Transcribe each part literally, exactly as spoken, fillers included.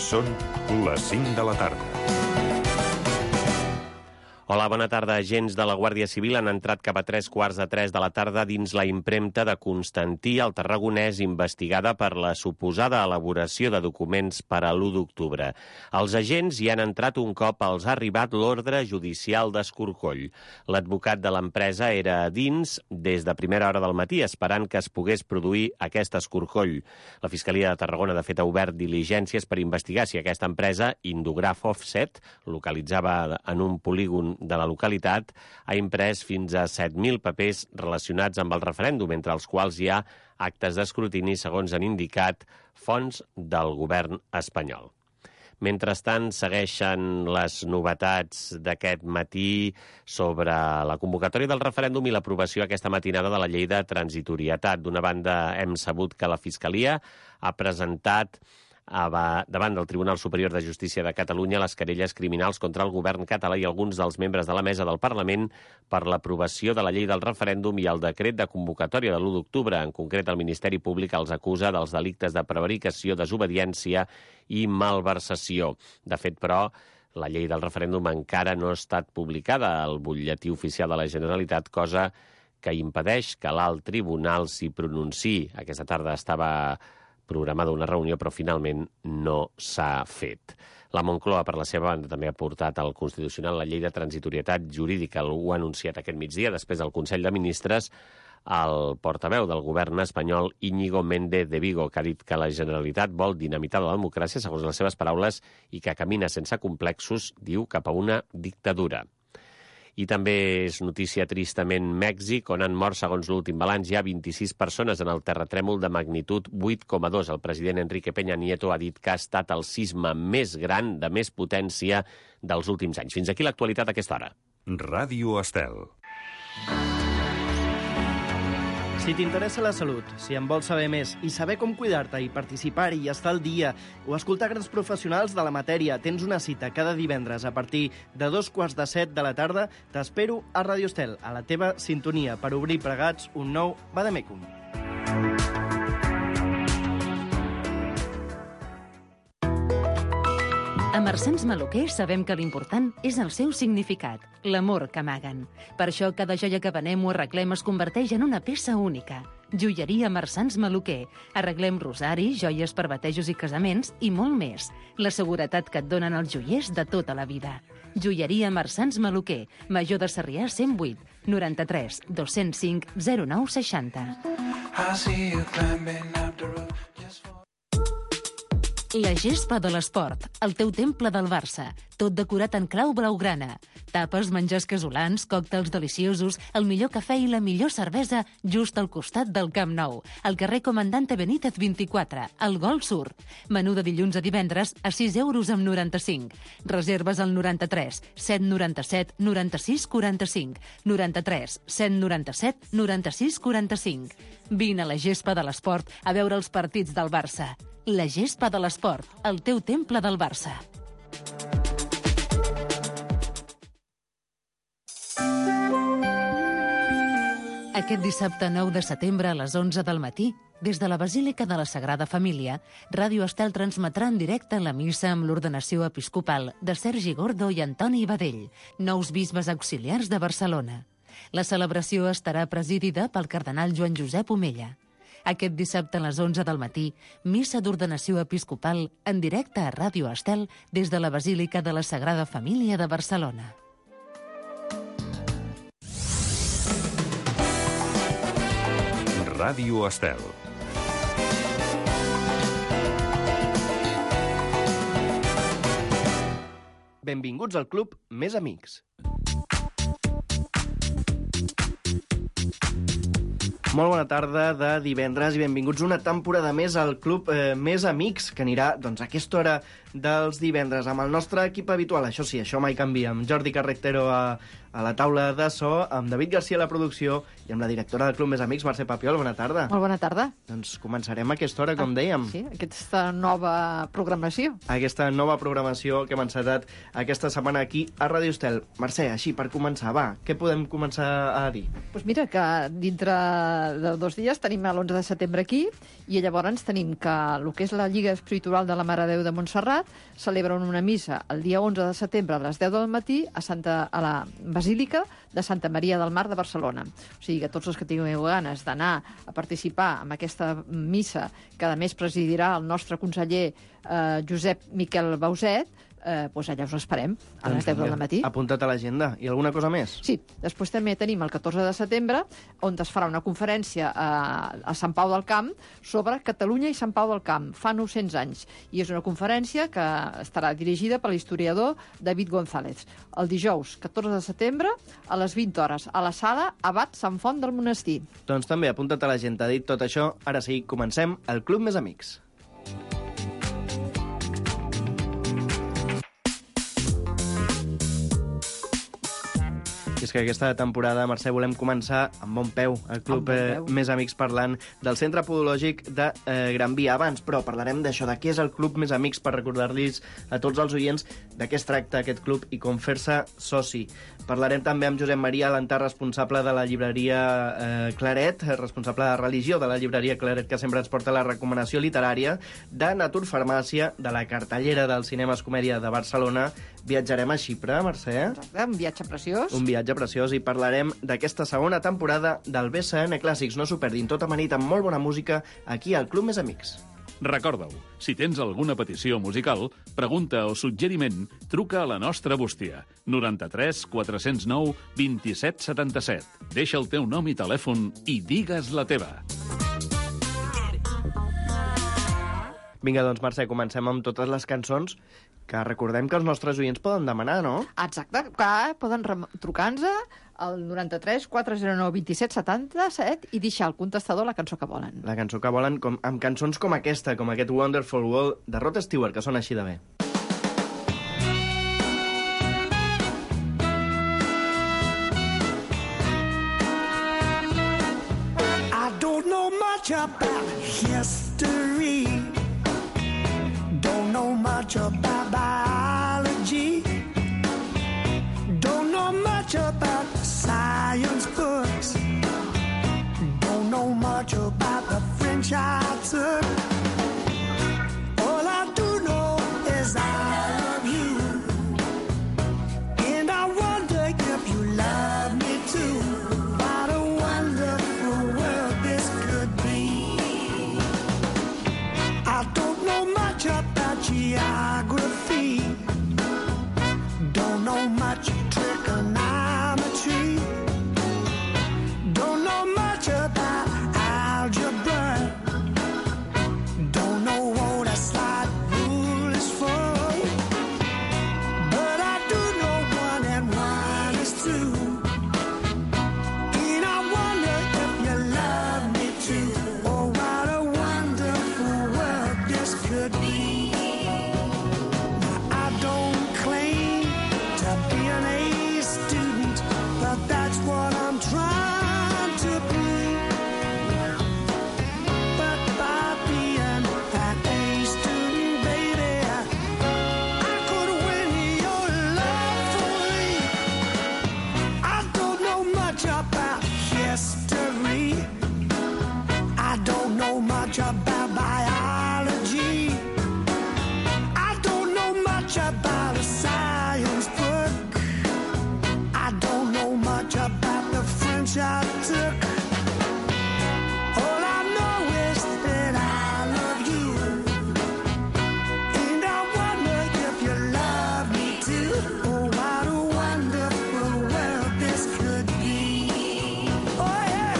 Són les cinc de la tarda. Hola, bona tarda. Agents de la Guàrdia Civil han entrat cap a tres quarts de tres de la tarda dins la impremta de Constantí, al Tarragonès, investigada per la suposada elaboració de documents per a l'u d'octubre. Els agents hi han entrat un cop els ha arribat l'ordre judicial d'escorcoll. L'advocat de l'empresa era a dins des de primera hora del matí, esperant que es pogués produir aquest escorcoll. La Fiscalia de Tarragona, de fet, ha obert diligències per investigar si aquesta empresa, Indograph Offset, localitzava en un polígon de la localitat, ha imprès fins a set mil papers relacionats amb el referèndum, entre els quals hi ha actes d'escrutini, segons han indicat fonts del govern espanyol. Mentrestant, segueixen les novetats d'aquest matí sobre la convocatòria del referèndum i l'aprovació aquesta matinada de la llei de transitorietat. D'una banda, hem sabut que la Fiscalia ha presentat davant del Tribunal Superior de Justícia de Catalunya les querelles criminals contra el govern català i alguns dels membres de la mesa del Parlament per l'aprovació de la llei del referèndum i el decret de convocatòria de l'u d'octubre. En concret, el Ministeri Públic els acusa dels delictes de prevaricació, desobediència i malversació. De fet, però, la llei del referèndum encara no ha estat publicada al butlletí oficial de la Generalitat, cosa que impedeix que l'alt tribunal s'hi pronunciï. Aquesta tarda estava programada una reunió, però finalment no s'ha fet. La Moncloa, per la seva banda, també ha portat al Constitucional la llei de transitorietat jurídica. Ho ha anunciat aquest migdia, després del Consell de Ministres, el portaveu del govern espanyol, Íñigo Méndez de Vigo, que ha dit que la Generalitat vol dinamitar la democràcia, segons les seves paraules, i que camina sense complexos, diu, cap a una dictadura. I també és notícia tristament Mèxic, on han mort, segons l'últim balanç, ja vint-i-sis persones en el terratrèmol de magnitud vuit coma dos. El president Enrique Peña Nieto ha dit que ha estat el sisme més gran, de més potència, dels últims anys. Fins aquí l'actualitat a aquesta hora. Ràdio Estel. Si t'interessa la salut, si en vols saber més i saber com cuidar-te i participar-hi i estar al dia o escoltar grans professionals de la matèria, tens una cita cada divendres a partir de dos quarts de set de la tarda. T'espero a Ràdio Estel, a la teva sintonia, per obrir plegats un nou Vademecum. A Marsans Maluquer sabem que l'important és el seu significat, l'amor que amaguen. Per això cada joia que venem o arreglem es converteix en una peça única. Joieria Marsans Maluquer. Arreglem rosaris, joies per batejos i casaments i molt més. La seguretat que et donen els joiers de tota la vida. Joieria Marsans Maluquer. Major de Sarrià cent vuit, noranta-tres, dos-cents cinc, zero nou seixanta. La gespa de l'esport, el teu temple del Barça, tot decorat en clau blaugrana. Tapes, menjars casolans, còctels deliciosos, el millor cafè i la millor cervesa just al costat del Camp Nou, al carrer Comandante Benítez vint-i-quatre, al Gol Sur. Menú de dilluns a divendres a sis euros amb noranta-cinc. Reserves al noranta-tres, set noranta-set, noranta-sis, quaranta-cinc, noranta-tres, set noranta-set, noranta-sis, quaranta-cinc. Vine a la gespa de l'esport a veure els partits del Barça. La gespa de l'esport, el teu temple del Barça. Aquest dissabte nou de setembre a les onze del matí, des de la Basílica de la Sagrada Família, Ràdio Estel transmetrà en directe la missa amb l'ordenació episcopal de Sergi Gordo i Antoni Badell, nous bisbes auxiliars de Barcelona. La celebració estarà presidida pel cardenal Joan Josep Omella. Aquest dissabte a les onze del matí, missa d'ordenació episcopal en directe a Ràdio Estel des de la Basílica de la Sagrada Família de Barcelona. Ràdio Estel. Benvinguts al club Més Amics. Molt bona tarda de divendres i benvinguts una temporada més al Club eh, Més Amics, que anirà doncs, a aquesta hora dels divendres amb el nostre equip habitual. Això sí, això mai canvia, amb Jordi Carretero a, a la taula de so, amb David Garcia a la producció i amb la directora del Club Més Amics, Mercè Papiol. Bona tarda. Molt bona tarda. Doncs començarem a aquesta hora, com dèiem. Sí, aquesta nova programació. Aquesta nova programació que hem encetat aquesta setmana aquí a Ràdio Estel. Mercè, així, per començar, va, què podem començar a dir? Doncs mira, que dintre de dos dies tenim l'onze de setembre aquí, i llavors tenim que el que és la Lliga Espiritual de la Mare de Déu de Montserrat celebren una missa el dia onze de setembre a les deu del matí a, Santa, a la Basílica de Santa Maria del Mar de Barcelona. O sigui que tots els que tingueu ganes d'anar a participar en aquesta missa, que a més presidirà el nostre conseller eh, Josep Miquel Bauset, eh, doncs allà us esperem, a les deu del matí. Apunta't a l'agenda. I alguna cosa més? Sí, després també tenim el catorze de setembre, on es farà una conferència a, a Sant Pau del Camp sobre Catalunya i Sant Pau del Camp, fa nou-cents anys. I és una conferència que estarà dirigida per l'historiador David González. El dijous, catorze de setembre, a les vint hores, a la sala Abat Sant Font del Monestir. Doncs també apunta't a l'agenda. Dit tot això, ara sí, comencem el Club Més Amics. I és que aquesta temporada, Mercè, volem començar amb bon peu, el Club bon eh, peu. Més Amics, parlant del Centre Podològic de eh, Gran Via. Abans, però, parlarem d'això, de què és el Club Més Amics, per recordar-los a tots els oients de què es tracta aquest club i com fer-se soci. Parlarem també amb Josep Maria Alentar, responsable de la llibreria eh, Claret, responsable de religió de la llibreria Claret, que sempre ens porta la recomanació literària, de Naturfarmàcia, de la cartellera del Cinemes Comèdia de Barcelona. Viatjarem a Xipre, Mercè. Exacte, un viatge preciós. Un viatge preciós, i parlarem d'aquesta segona temporada del B S N Clàssics. No s'ho perdin, tot amanit amb molt bona música aquí al Club Més Amics. Recorda-ho, si tens alguna petició musical, pregunta o suggeriment, truca a la nostra bústia. noranta-tres quatre-cents nou vint-i-set setanta-set. Deixa el teu nom i telèfon i digues la teva. Vinga, doncs, Mercè, comencem amb totes les cançons que recordem que els nostres oients poden demanar, no? Exacte, clar, poden trucar-nos al noranta-tres quatre-cents nou vint-i-set setanta-set i deixar al contestador la cançó que volen. La cançó que volen, com, amb cançons com aquesta, com aquest Wonderful World de Rod Stewart, que sona així de bé. I don't know much about history. Don't know much about biology. Don't know much about science books. Don't know much about the French I took. All I do know is I love you. And I wonder if you love me too. What a wonderful world this could be. I don't know much about geography. Don't know much trigonometry. Don't know much about algebra. Don't know what a slide rule is for. But I do know one and one is two. And I wonder if you love me too. Oh, what a wonderful world this could be. Now, I don't claim to be an A student, but that's what I'm trying to be. But by being an A student, baby, I could win your love fully. I don't know much about history. I don't know much about biology. I don't know much about a science book. I don't know much about the French I took. All I know is that I love you. And I wonder if you love me too. Oh, what a wonderful world this could be. Oh, yeah.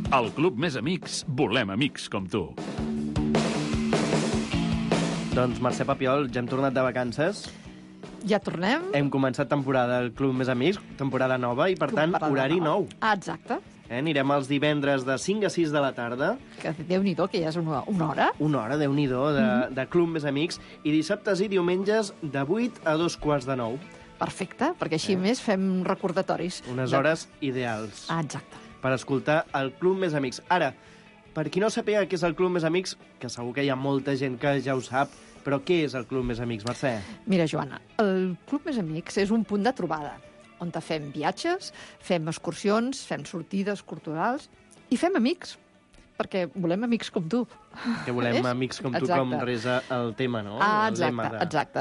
Al Club Més Amics volem amics com tu. Doncs Mercè Papiol, ja hem tornat de vacances. Ja tornem. Hem començat temporada al Club Més Amics, temporada nova, i per tant, Temporada horari nova. nou. Ah, exacte. Eh? Anirem els divendres de cinc a sis de la tarda, Que Déu-n'hi-do, que ja és una, una hora. una hora, Déu-n'hi-do, de, de Club Més Amics, i dissabtes i diumenges de vuit a dos quarts de nou. Perfecte, perquè així Eh. més fem recordatoris. Unes de- hores ideals Ah, exacte. per escoltar el Club Més Amics. Ara, per qui no sàpiga què és el Club Més Amics, que segur que hi ha molta gent que ja ho sap, però què és el Club Més Amics, Mercè? Mira, Joana, el Club Més Amics és un punt de trobada on fem viatges, fem excursions, fem sortides culturals i fem amics, perquè volem amics com tu. Que volem És? amics com tu, Exacte. com resa el tema, no? Ah, El exacte, lema de... exacte.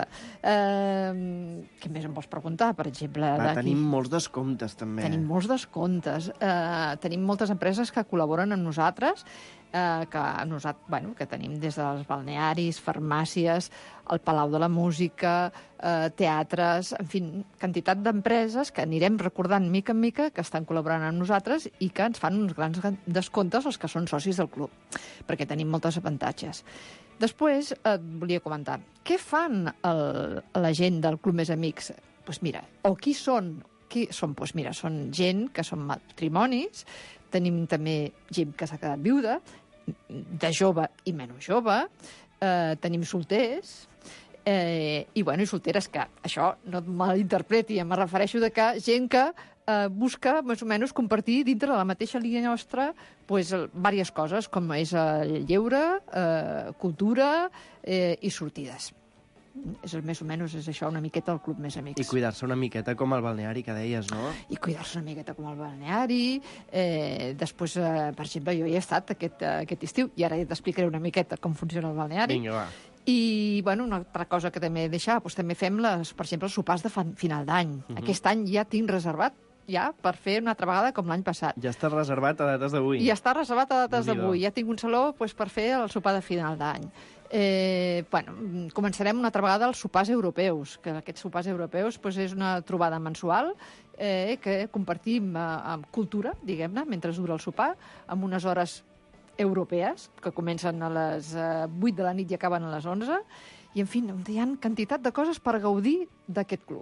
Uh, què més em vols preguntar, per exemple? Va, d'aquí? tenim molts descomptes, també. Tenim molts descomptes. Uh, tenim moltes empreses que col·laboren amb nosaltres, uh, que, nosat, bueno, que tenim des dels balnearis, farmàcies, el Palau de la Música, uh, teatres, en fi, quantitat d'empreses que anirem recordant mica en mica que estan col·laborant amb nosaltres i que ens fan uns grans descomptes els que són socis del club, perquè tenim moltes avantatges. Després et volia comentar, què fan el, la gent del Club Més Amics? Doncs pues mira, o qui són? Qui són? Pues mira, són gent que són matrimonis, tenim també gent que s'ha quedat viuda, de jove i menys jove, eh, tenim solters, eh, i, bueno, i solteres que, això no et malinterpreti, em refereixo de que gent que eh, busca, més o menys, compartir dintre de la mateixa línia nostra pues, diverses coses, com és el lleure, eh, cultura eh, i sortides. És més o menys és això una miqueta el Club Més Amics. I cuidar-se una miqueta com el balneari que deies, no? I cuidar-se una miqueta com el balneari. Eh, després, eh, per exemple, jo hi he estat aquest, eh, aquest estiu i ara t'explicaré una miqueta com funciona el balneari. Vinga, va. I, bueno, una altra cosa que també he deixat, doncs, també fem, les, per exemple, els sopars de fan, final d'any. Uh -huh. Aquest any ja tinc reservat ja per fer una altra vegada com l'any passat. Ja està reservat a dates d'avui. I està reservat a dates Déu-n'hi-do. d'avui. Ja tinc un saló doncs, per fer el sopar de final d'any. Eh, bueno, començarem una altra vegada els sopars europeus, que aquests sopars europeus doncs, és una trobada mensual eh, que compartim eh, amb cultura, diguem-ne, mentre dura el sopar, amb unes hores europees, que comencen a les eh, vuit de la nit i acaben a les onze, i, en fi, hi ha quantitat de coses per gaudir d'aquest club.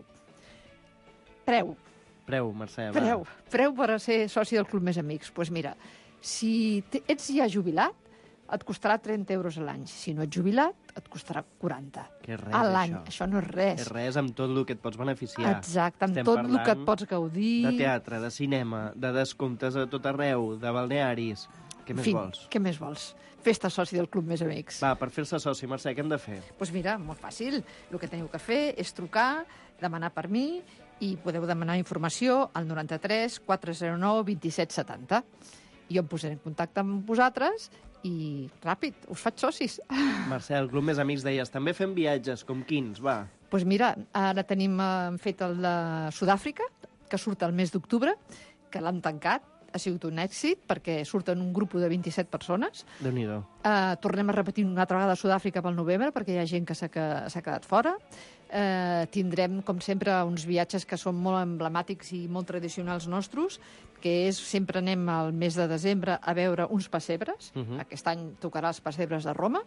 Preu. Preu, Mercè, va. Preu. Preu per a ser soci del Club Més Amics. Doncs pues mira, si ets ja jubilat, et costarà trenta euros a l'any. Si no ets jubilat, et costarà quaranta. Que res, a l'any. això. Això no és res. És res amb tot el que et pots beneficiar. Exacte, amb Estem tot el que et parlant pots gaudir. De teatre, de cinema, de descomptes a tot arreu, de balnearis. Què En més fi, vols? què més vols? Fes-te soci del Club Més Amics. Va, per fer-se soci, Mercè, què hem de fer? Doncs pues mira, molt fàcil. El que teniu que fer és trucar, demanar per mi, i podeu demanar informació al noranta-tres quatre zero nou vint set setanta. Jo em posaré en contacte amb vosaltres i, ràpid, us faig socis. Mercè, el Club Més Amics deies, també fem viatges, com quins, va. Doncs pues mira, ara tenim eh, fet el de Sud-àfrica, que surt el mes d'octubre, que l'han tancat. Ha sigut un èxit, perquè surten un grup de vint-i-set persones. Déu-n'hi-do. Uh, tornem a repetir una altra vegada a Sud-àfrica pel novembre, perquè hi ha gent que s'ha que, s'ha quedat fora. Uh, tindrem, com sempre, uns viatges que són molt emblemàtics i molt tradicionals nostres, que és, sempre anem al mes de desembre a veure uns pessebres. Uh -huh. Aquest any tocarà els pessebres de Roma,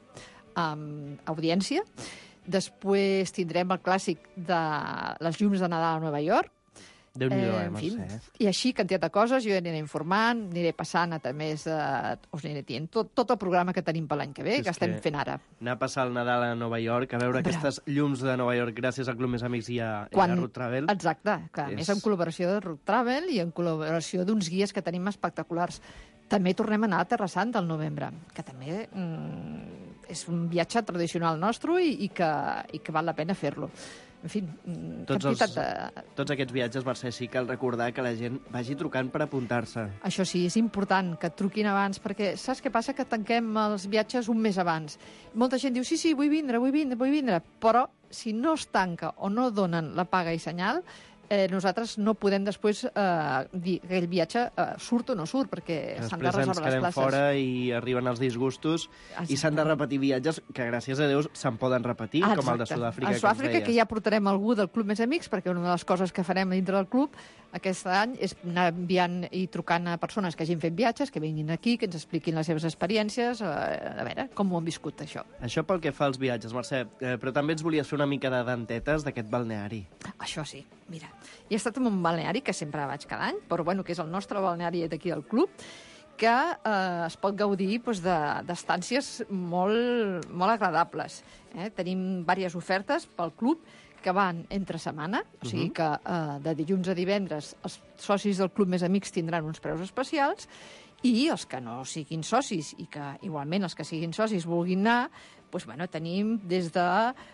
amb audiència. Després tindrem el clàssic de les llums de Nadal a Nova York. Déu-n'hi-do, eh, en fi, Mercè. I així, quantitat de coses, jo aniré informant, aniré passant a més, eh, us aniré dient tot, tot el programa que tenim per l'any que ve, És que estem que- fent ara. Anar a passar el Nadal a Nova York, a veure Hombre. aquestes llums de Nova York gràcies al Club Més Amics i a, Quan- i a Road Travel. Exacte, que a És- més en col·laboració de Road Travel i en col·laboració d'uns guies que tenim espectaculars. També tornem a anar a Terra Santa al novembre, que també mm, és un viatge tradicional nostre i, i, que, i que val la pena fer-lo. En fi, mm, Tots, quantitat els, de... tots aquests viatges, Mercè, sí cal recordar que la gent vagi trucant per apuntar-se. Això sí, és important que truquin abans, perquè saps què passa? Que tanquem els viatges un mes abans. Molta gent diu, sí, sí, vull vindre, vull vindre, vull vindre, però si no es tanca o no donen la paga i senyal, eh, nosaltres no podem després eh, dir que aquell viatge eh, surt o no surt, perquè s'han de Després ens reservar les quedem places. fora i arriben els disgustos i s'han de repetir viatges que, gràcies a Déu, se'n poden repetir, Ah, com el de exacte. Sud-àfrica, A que ens Sud-àfrica, deies. que ja portarem algú del Club Més Amics, perquè una de les coses que farem dintre del club aquest any és anar enviant i trucant a persones que hagin fet viatges, que vinguin aquí, que ens expliquin les seves experiències, a veure com ho han viscut, això. Això pel que fa als viatges, Mercè, eh, però també ens volies fer una mica de dentetes d'aquest balneari. Això sí, mira, he estat en un balneari que sempre vaig cada any, però bueno, que és el nostre balneari d'aquí del club, que eh, es pot gaudir doncs, d'estàncies molt, molt agradables. Eh? Tenim diverses ofertes pel club que van entre setmana, o sigui que eh, de dilluns a divendres els socis del Club Més Amics tindran uns preus especials i els que no siguin socis i que igualment els que siguin socis vulguin anar, doncs, bueno, tenim des de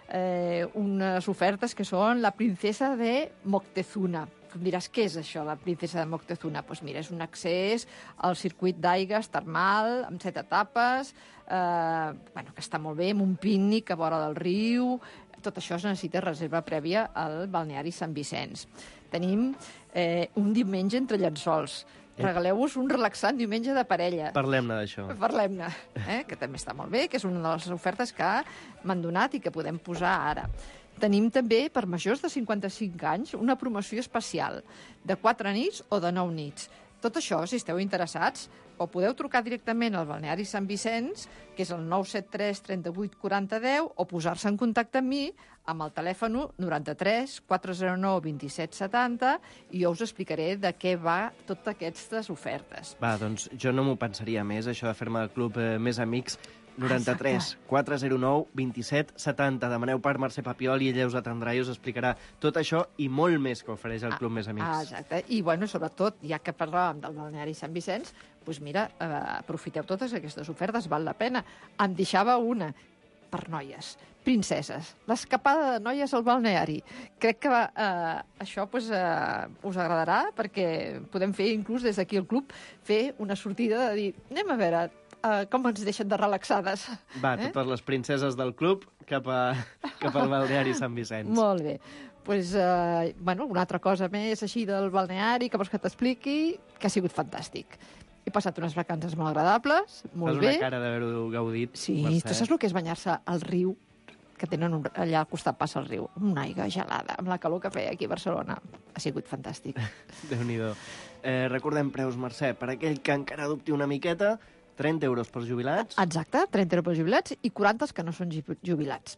eh, unes ofertes que són la princesa de Moctezuma. Em diràs, què és això, la princesa de Moctezuma? Doncs mira, és un accés al circuit d'aigues termal, amb set etapes, eh, bueno, que està molt bé, amb un pícnic a vora del riu. Tot això es necessita reserva prèvia al balneari Sant Vicenç. Tenim eh, un diumenge entre llençols. Regaleu-vos un relaxant diumenge de parella. Parlem-ne d'això. Parlem-ne, eh? Que també està molt bé, que és una de les ofertes que m'han donat i que podem posar ara. Tenim també, per majors de cinquanta-cinc anys, una promoció especial de quatre nits o de nou nits. Tot això, si esteu interessats, o podeu trucar directament al balneari Sant Vicenç, que és el nou set tres trenta-vuit quaranta deu, o posar-se en contacte amb mi amb el telèfon noranta-tres quatre zero nou vint set setanta i jo us explicaré de què va totes aquestes ofertes. Va, doncs jo no m'ho pensaria més, això de fer-me el club eh, Més Amics. noranta-tres quatre zero nou vint set setanta. Demaneu per Mercè Papiol i ella us atendrà i us explicarà tot això i molt més que ofereix el Club Més Amics. Ah, exacte. I, bueno, sobretot, ja que parlàvem del balneari Sant Vicenç, doncs mira, eh, aprofiteu totes aquestes ofertes, val la pena. Em deixava una per noies, princeses, l'escapada de noies al balneari. Crec que eh, això pues, eh, us agradarà perquè podem fer, inclús des d'aquí al club, fer una sortida de dir, anem a veure, Uh, com ens deixen de relaxades. Va, eh? totes les princeses del club cap, a, cap al balneari Sant Vicenç. Molt bé. Pues, uh, bueno, una altra cosa més així del balneari que vols que t'expliqui, que ha sigut fantàstic. He passat unes vacances molt agradables, molt Fas bé. una cara d'haver-ho gaudit, Sí, Mercè. tu saps el que és banyar-se al riu, que tenen un, allà al costat passa el riu, una aigua gelada, amb la calor que feia aquí a Barcelona. Ha sigut fantàstic. Déu-n'hi-do. Eh, recordem preus, Mercè, per aquell que encara dubti una miqueta, trenta euros per jubilats. Exacte, trenta euros per jubilats i quaranta els que no són ju- jubilats.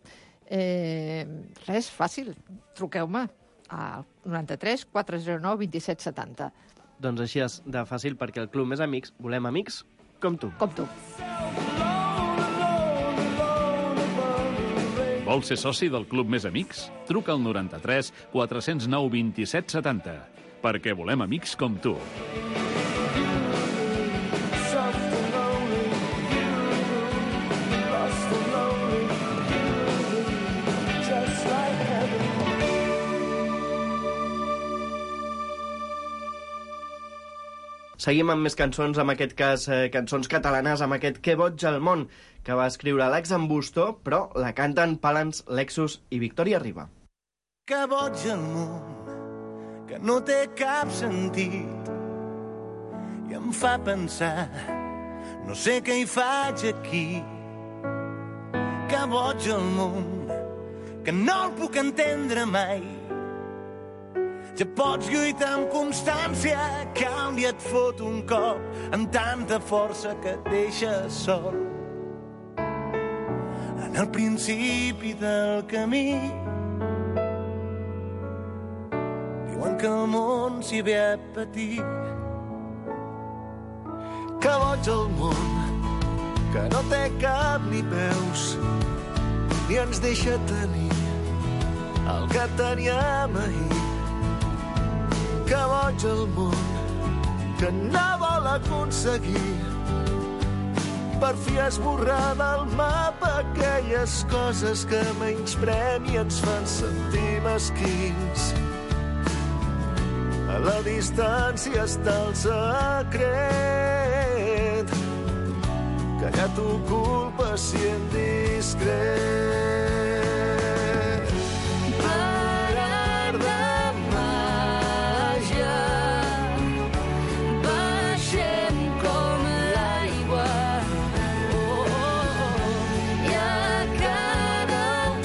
Eh, res, fàcil. Truqueu-me al noranta-tres quatre zero nou vint set setanta. Doncs així és de fàcil, perquè el Club Més Amics volem amics com tu. Com tu. Vols ser soci del Club Més Amics? Truca al noranta-tres quatre zero nou vint set setanta. Perquè volem amics com tu. Seguim amb més cançons, en aquest cas eh, cançons catalanes, amb aquest Que boig el món, que va escriure Alex Ambusto, però la canten Palans, Lexus i Victòria Riba. Que boig el món, que no té cap sentit, i em fa pensar, no sé què hi faig aquí. Que boig el món, que no el puc entendre mai. Ja pots lluitar amb constància, canvi et fot un cop amb tanta força que et deixa sol. En el principi del camí diuen que el món s'hi ve a patir. Que boig el món, que no té cap ni peus, ni ens deixa tenir el que teníem ahir. Que boig el món, que no vol aconseguir per fi esborrar del mapa aquelles coses que menysprem i ens fan sentir mesquins. A la distància està el secret que ja t'ocupa si en discret.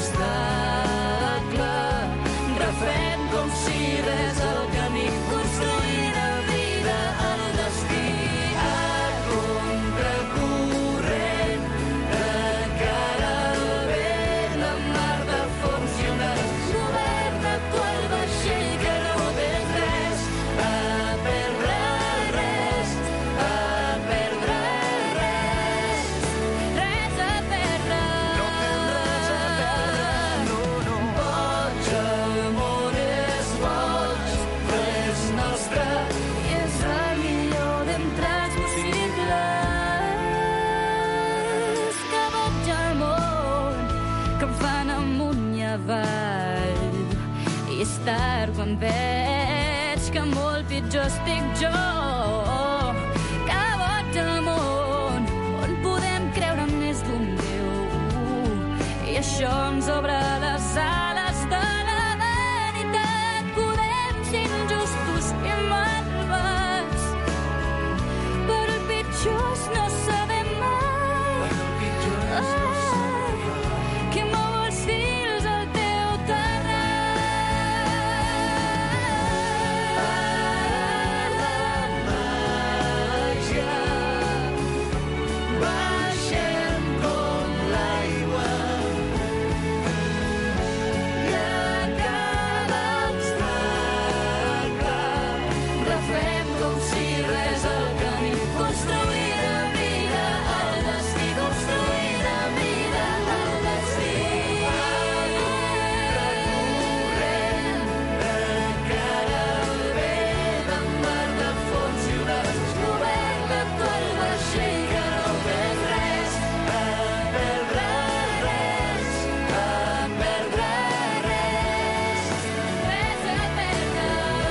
Refem com si res el camí curs quan veig que molt pitjor estic jo. Que boig el món, on podem creure més d'un Déu. I això ens obre les ales de la veritat. Podem ser injustos i malvats, però el pitjor no sabem mai. Qui mou els fils al teu terrat. Baixem com l'aigua i a cada obstacle refem com si res al camí. Construir la vida, el destí, construir la vida, el destí. Recorrent encara el vent amb mar de fons i onades. Govern l'actual vaixell que no perd res, a perdre res, a perdre res, res a perdre.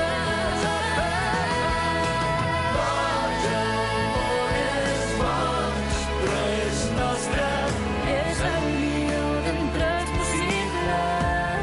Boig, el món és boig, però és nostre, és el millor d'entre els possibles.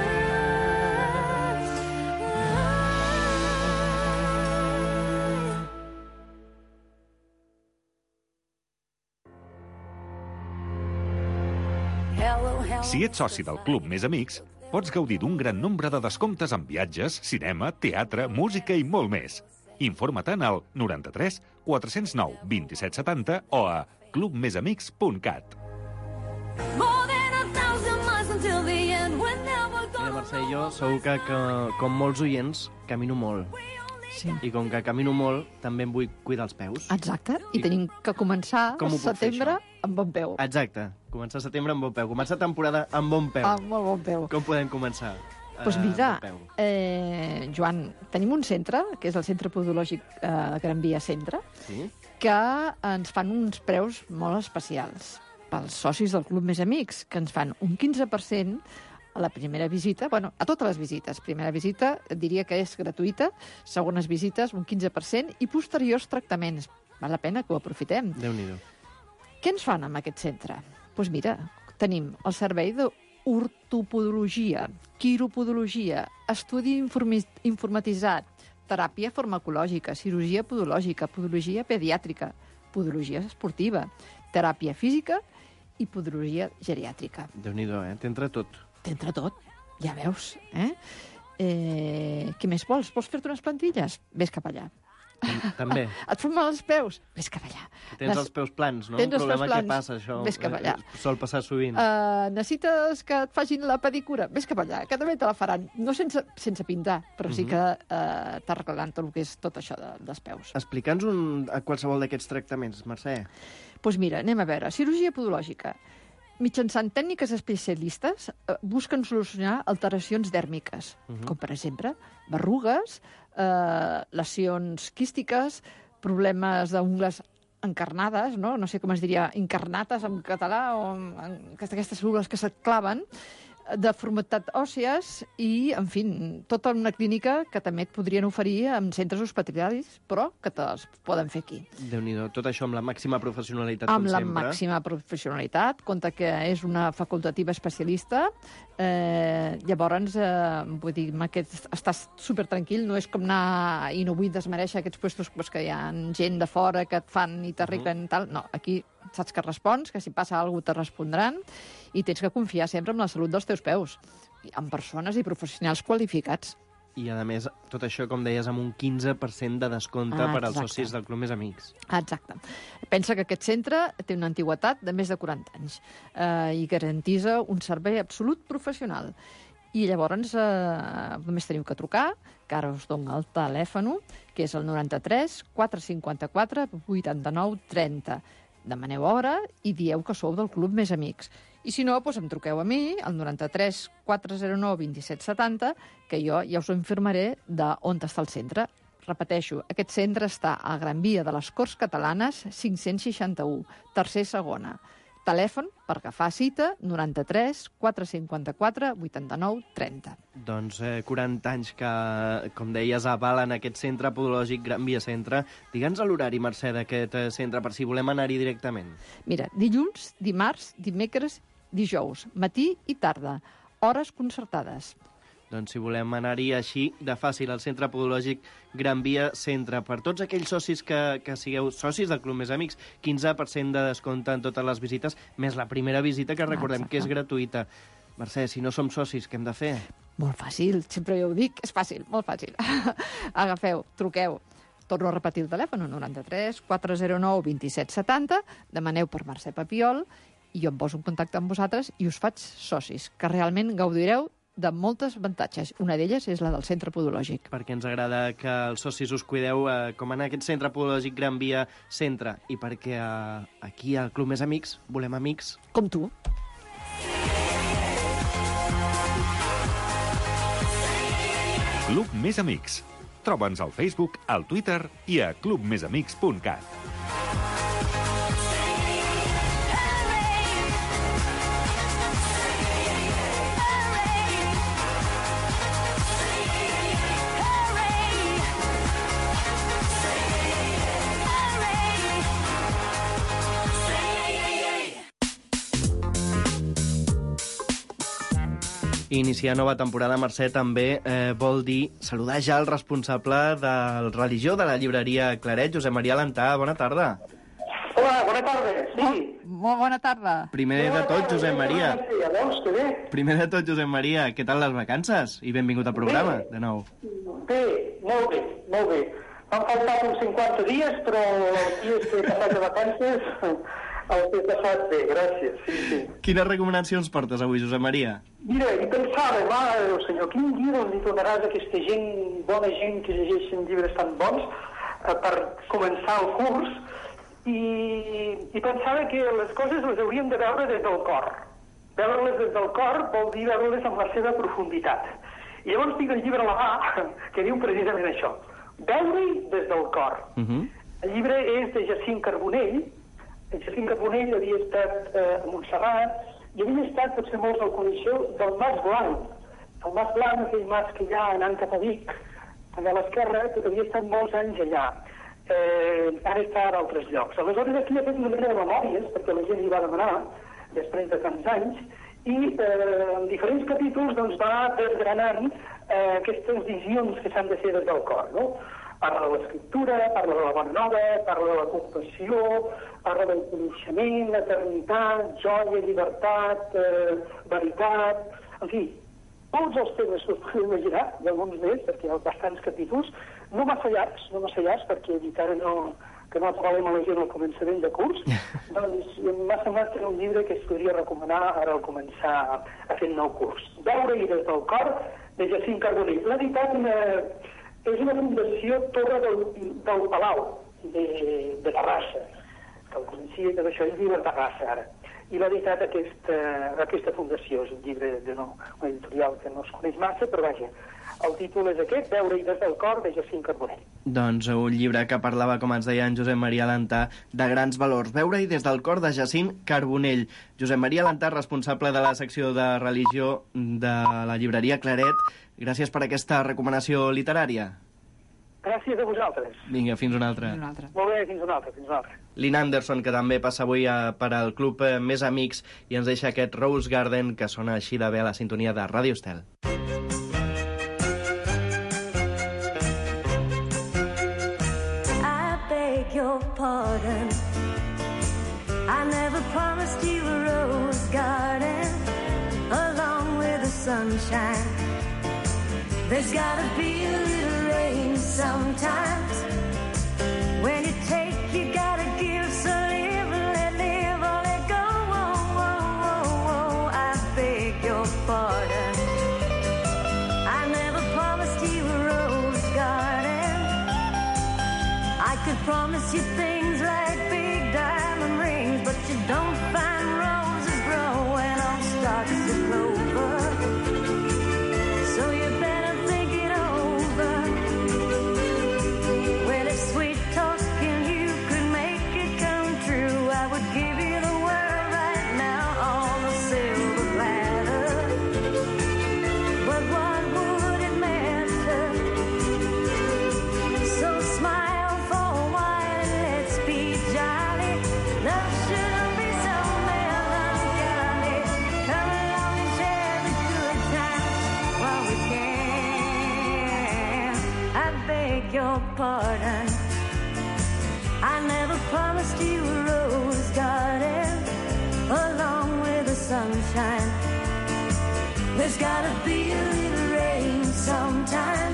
Hello, hello. Si ets soci del Club Més Amics, pots gaudir d'un gran nombre de descomptes en viatges, cinema, teatre, música i molt més. Informa-te'n al noranta-tres quatre cents nou vint-i-set setanta o a club més amics punt cat. More than a thousand miles until the end. We're never Mira, gonna Mercè, jo segur que, que, com molts oients, camino molt. Sí. I com que camino molt, també em vull cuidar els peus. Exacte, i tenim que començar Com al ho puc fer, setembre això? amb bon peu. Exacte. Començar setembre amb bon peu. Començar temporada amb bon peu. Amb molt bon peu. Com podem començar? Doncs eh, mira, bon peu? eh, Joan, tenim un centre, que és el Centre Podològic eh, Gran Via Centre, Sí? que ens fan uns preus molt especials pels socis del Club Més Amics, que ens fan un quinze per cent a la primera visita, bueno, a totes les visites. Primera visita diria que és gratuïta, segones visites un quinze per cent i posteriors tractaments. Val la pena que ho aprofitem. Déu-n'hi-do. Què ens fan amb aquest centre? Doncs mira, tenim el servei d'ortopodologia, quiropodologia, estudi informi- informatitzat, teràpia farmacològica, cirurgia podològica, podologia pediàtrica, podologia esportiva, teràpia física i podologia geriàtrica. Déu-n'hi-do, eh? T'entra tot. T'entra tot, ja veus, eh? eh? Què més vols? Vols fer-te unes plantilles? Ves cap allà. També. Et fan mal els peus? Ves cap allà. Tens Les- els peus plans, no? Tens Un els problema peus que plans. passa, això. Ves cap allà. eh, Sol passar sovint. Uh, necessites que et facin la pedicura? Ves cap allà, que també te la faran. No sense, sense pintar, però sí que uh, t'arreglaran tot el que és tot això de, dels peus. Explica'ns un, a qualsevol d'aquests tractaments, Mercè. Doncs pues mira, anem a veure. Cirurgia podològica. Mitjançant tècniques especialistes eh, busquen solucionar alteracions dèrmiques, uh -huh. com per exemple berrugues, eh, lesions quístiques, problemes d'ungles encarnades, no? No sé com es diria, incarnates en català, o en, aquestes cèl·lules que se't claven, deformitat òssies i, en fi, tota una clínica que també et podrien oferir en centres hospitalaris, però que te'ls poden fer aquí. Déu-n'hi-do. Tot això amb la màxima professionalitat, Amb com la sempre. màxima professionalitat, compte que és una facultativa especialista, eh, llavors, eh, vull dir, amb aquest, estàs supertranquil, no és com anar, i no vull desmereixer aquests puestos pues, que hi ha gent de fora que et fan i t'arreglen i tal, no, aquí saps que respons, que si passa alguna cosa te respondran, i tens que confiar sempre en la salut dels teus peus, en persones i professionals qualificats. I, a més, tot això, com deies, amb un quinze per cent de descompte Ah, per als exacte. socis del Club Més Amics. Exacte. Pensa que aquest centre té una antiguitat de més de quaranta anys eh, i garantitza un servei absolut professional. I llavors eh, només teniu que trucar, que ara us dono el telèfon, que és el noranta-tres quatre cinquanta-quatre vuitanta-nou trenta. Demaneu hora i dieu que sou del Club Més Amics. I si no, doncs em truqueu a mi, al noranta-tres quatre zero nou vint-i-set setanta, que jo ja us informaré d'on està el centre. Repeteixo, aquest centre està a Gran Via de les Corts Catalanes cinc-cents seixanta-u, tercer segona. Telèfon per agafar cita, noranta-tres quatre cinquanta-quatre vuitanta-nou trenta. Doncs eh, quaranta anys que, com deies, avalen aquest centre podològic Gran Via Centre. Digue'ns l'horari, Mercè, d'aquest eh, centre, per si volem anar-hi directament. Mira, dilluns, dimarts, dimecres, dijous, matí i tarda, hores concertades. Doncs si volem anar-hi així de fàcil al Centre Podològic Gran Via Centre. Per tots aquells socis que, que sigueu socis del Club Més Amics, quinze per cent de descompte en totes les visites, més la primera visita, que recordem Exacte. que és gratuïta. Mercè, si no som socis, què hem de fer? Molt fàcil, sempre jo ho dic, és fàcil, molt fàcil. Agafeu, truqueu, torno a repetir el telèfon, noranta-tres quatre zero nou vint set setanta, demaneu per Mercè Papiol i jo em poso en contacte amb vosaltres i us faig socis, que realment gaudireu de moltes avantatges. Una d'elles és la del centre podològic. Perquè ens agrada que els socis us cuideu eh, com en aquest Centre Podològic Gran Via Centre, i perquè eh, aquí al Club Més Amics volem amics. Com tu. Club Més Amics. Troba'ns al Facebook, al Twitter i a club més amics punt cat. Iniciar nova temporada, Mercè, també eh, vol dir saludar ja el responsable del religió de la llibreria Claret, Josep Maria Lantà. Bona tarda. Hola, bona tarda. Sí. Molt bona tarda. Primer de tot, Josep Maria. Sí, llavors, que bé. Primer de tot, Josep Maria, què tal les vacances? I benvingut al programa, de nou. Bé, molt bé, molt bé. M'han faltat uns cinquanta dies, però els dies que he passat de vacances els he passat bé, gràcies. Sí, sí. Quines recomanacions portes avui, Josep Maria? Mira, i pensava, mare Déu senyor, quin dia doncs li donaràs a aquesta gent, bona gent que llegeixen llibres tan bons, eh, per començar el curs, i, i pensava que les coses les hauríem de veure des del cor. Veure-les des del cor vol dir veure-les amb la seva profunditat. I llavors tinc el llibre a la mà que diu precisament això. Veure-hi des del cor. Uh -huh. El llibre és de Jacint Carbonell. El Jacint Carbonell havia estat eh, a Montserrat i havia estat, potser molts el coneixeu, del Mas Blanc. El Mas Blanc, aquell mas que hi ha anant cap a Vic, allà a l'esquerra, que havia estat molts anys allà. Eh, ara està a altres llocs. Aleshores aquí ha fet una mena de memòries, perquè la gent hi va demanar, després de tants anys, i eh, en diferents capítols doncs, va desgranant eh, aquestes visions que s'han de fer des del cor, no? Parla de l'escriptura, parla de la bona nova, parla de la compassió, parla del coneixement, eternitat, joia, llibertat, eh, veritat... En fi, tots els temes que us podeu imaginar, i alguns més, perquè hi ha bastants capítols, no massa llargs, no massa llargs, perquè he dit ara no, que no trobem a la gent al començament de curs, doncs m'ha semblat que era un llibre que es podria recomanar ara al començar a, a fer el nou curs. Veure-hi des del cor, de Jacint Carbonell. L'ha editat una... És una fundació Torre del, del Palau, de, de Terrassa, que el coneixia, que d'això es diu a Terrassa ara. I l'ha editat aquesta, aquesta fundació. És un llibre de no, un editorial que no es coneix massa, però vaja, el títol és aquest, Veure-hi des del cor, de Jacint Carbonell. Doncs un llibre que parlava, com ens deia en Josep Maria Lantà, de grans valors. Veure-hi des del cor, de Jacint Carbonell. Josep Maria Lantà, responsable de la secció de religió de la llibreria Claret, gràcies per aquesta recomanació literària. Gràcies a vosaltres. Vinga, fins una altra. Una altra. Molt bé, fins una altra, fins una altra. Lynn Anderson, que també passa avui a, per al Club eh, Més Amics, i ens deixa aquest Rose Garden, que sona així de bé a la sintonia de Ràdio Estel. I beg your pardon. I never promised you a rose garden along with the sunshine. There's gotta be a little rain sometimes. When you take, you gotta give, so live and let live or let go. Oh, oh, oh, oh, I beg your pardon. I never promised you a rose garden. I could promise you things like big diamond rings, but you don't find roses growing on stalks of clover. So you better think it over. Well, if sweet talking you could make it come true, I would give you the world right your pardon. I never promised you a rose garden along with the sunshine. There's gotta be a little rain sometime.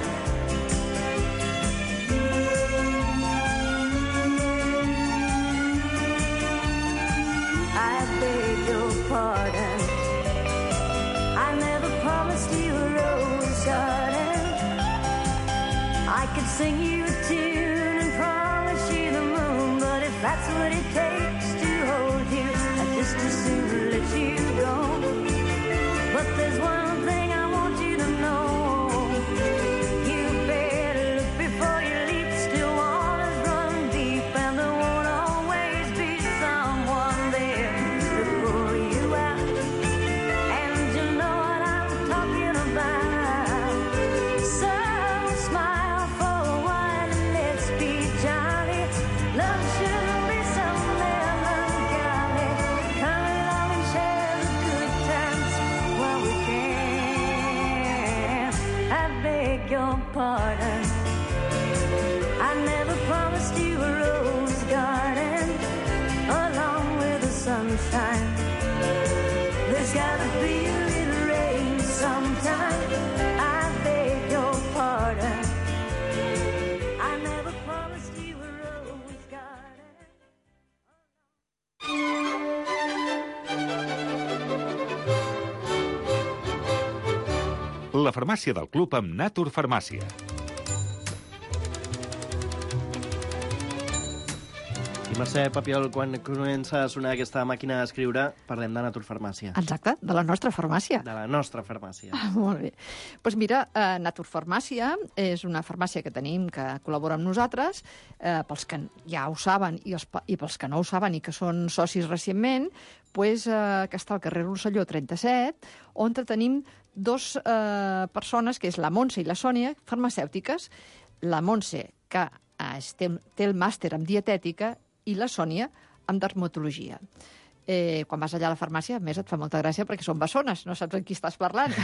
I beg your pardon. I never promised you a rose garden. I could sing you a tune and promise you the moon, but if that's what it takes to hold you, I'd just as soon let you go. But there's one thing I want you to know. You better look before you leap. Still waters run deep, and there won't always be someone there to pull you out. And you know what I'm talking about. So smile for a while and let's be jolly. Love shouldn't be so melancholy. Come along and share the good times while we can. I beg your pardon. I never promised you a rose garden along with the sunshine. There's gotta be a little rain sometime. I beg your pardon. I never promised you a rose garden. La farmàcia del club amb Natur Farmàcia. I Mercè Papiol, quan comença a sonar aquesta màquina d'escriure, parlem de Natur Farmàcia. Exacte, de la nostra farmàcia. De la nostra farmàcia. Ah, molt bé. Doncs pues mira, eh, Natur Farmàcia és una farmàcia que tenim que col·labora amb nosaltres, eh, pels que ja ho saben i, els, i pels que no ho saben i que són socis recentment, pues, eh, que està al carrer Rosselló trenta-set, on tenim dos eh, persones, que és la Montse i la Sònia, farmacèutiques. La Montse, que eh, té, té el màster en dietètica, i la Sònia amb dermatologia. Eh, quan vas allà a la farmàcia, a més, et fa molta gràcia perquè són bessones, no saps amb qui estàs parlant.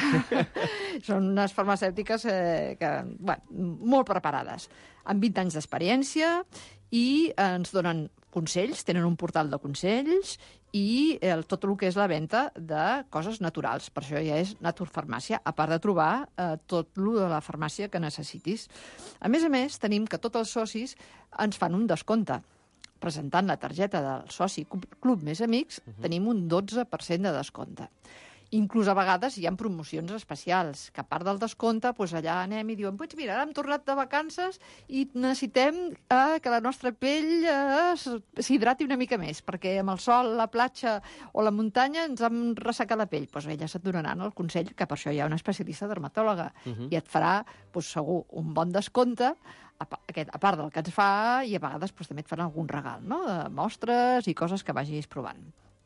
Són unes farmacèutiques eh, que, bueno, molt preparades, amb vint anys d'experiència, i ens donen consells, tenen un portal de consells i el, tot el que és la venda de coses naturals. Per això ja és Natur Farmàcia, a part de trobar eh, tot el de la farmàcia que necessitis. A més a més, tenim que tots els socis ens fan un descompte. Presentant la targeta del soci Club Més Amics, uh-huh. tenim un dotze per cent de descompte. Inclús a vegades hi ha promocions especials, que a part del descompte, doncs allà anem i diuen pues mira, ara hem tornat de vacances i necessitem eh, que la nostra pell eh, s'hidrati una mica més, perquè amb el sol, la platja o la muntanya ens hem ressecat la pell. Doncs bé, ja se't donaran el consell, que per això hi ha una especialista dermatòloga, uh-huh. i et farà, doncs, segur, un bon descompte, a, aquest, a part del que ens fa, i a vegades doncs, també et fan algun regal, no?, de mostres i coses que vagis provant.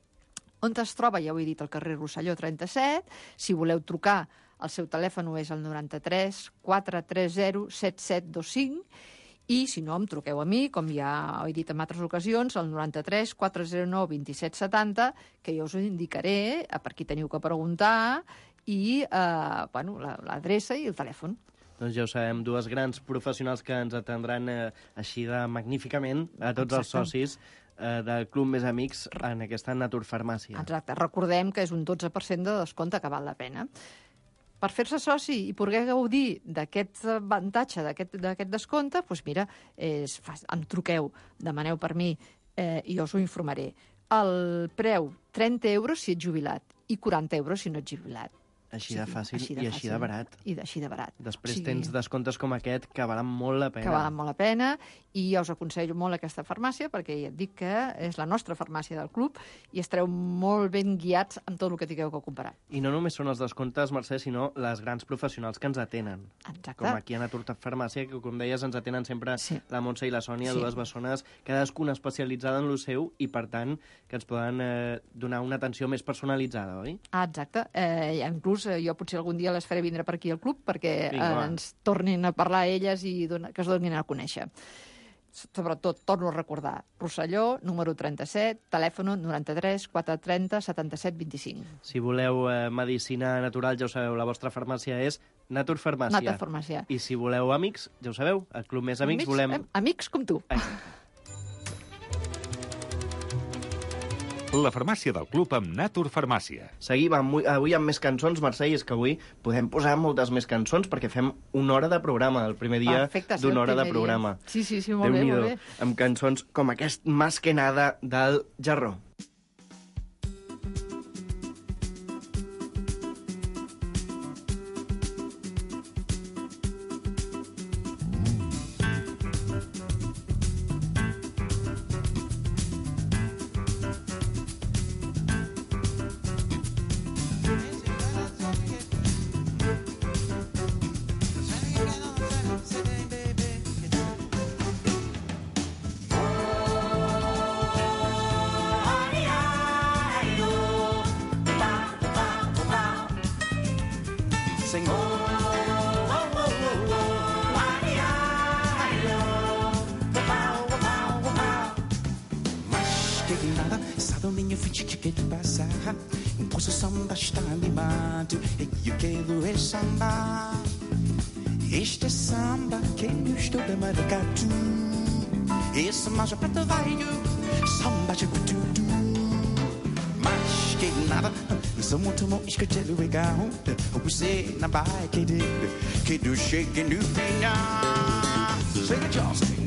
On es troba, ja ho he dit, al carrer Rosselló trenta-set. Si voleu trucar, el seu telèfon és el noranta-tres quatre tres zero set set dos cinc, i si no, em truqueu a mi, com ja he dit en altres ocasions, al noranta-tres quatre zero nou dos set setanta, que jo us ho indicaré per qui teniu que preguntar, i eh, bueno, l'adreça i el telèfon. Doncs ja ho sabem, dues grans professionals que ens atendran eh, així de magníficament a tots Exacte. Els socis eh, del Club Més Amics en aquesta Natur Farmàcia. Exacte, recordem que és un dotze per cent de descompte que val la pena. Per fer-se soci i poder gaudir d'aquest avantatge, d'aquest descompte, doncs mira, és, em truqueu, demaneu per mi eh, i jo us ho informaré. El preu, trenta euros si ets jubilat i quaranta euros si no ets jubilat. Així de fàcil així de i així de barat. I així de barat. Després o sigui, tens descomptes com aquest que valen molt la pena. Que valen molt la pena, i jo us aconsello molt aquesta farmàcia, perquè ja et dic que és la nostra farmàcia del club i estareu molt ben guiats amb tot el que tingueu que comparar. I no només són els descomptes, Mercè, sinó les grans professionals que ens atenen. Exacte. Com aquí a Natur Farmàcia, que com deies ens atenen sempre sí. la Montse i la Sònia, sí. dues bessones, cadascuna especialitzada en lo seu i, per tant, que ens poden eh, donar una atenció més personalitzada, oi? Ah, exacte. Eh, inclús eh, jo potser algun dia les faré vindre per aquí al club perquè Vinga, eh, ens tornin a parlar a elles i dona, que es donin a conèixer. sobretot, torno a recordar, Rosselló, número trenta-set, telèfon noranta-tres quatre trenta setanta-set vint-i-cinc. Si voleu eh, medicina natural, ja ho sabeu, la vostra farmàcia és Natur Farmàcia. Natur Farmàcia. I si voleu amics, ja ho sabeu, al Club Més Amics, amics volem... eh, amics com tu. Ai. La farmàcia del club amb Natur Farmàcia. Seguim amb, avui amb més cançons, Mercè, i és que avui podem posar moltes més cançons perquè fem una hora de programa, el primer dia d'una hora de programa. Dia. Sí, sí, sí, molt bé, molt bé. Amb cançons com aquest Más que nada del Jarró. Este samba que eu estou de maracatu. Esse mais preto vai samba de tudo. Mas que nada, sou muito bom escutar o legal. Você na bike de que do shake no final. Chega Johnson.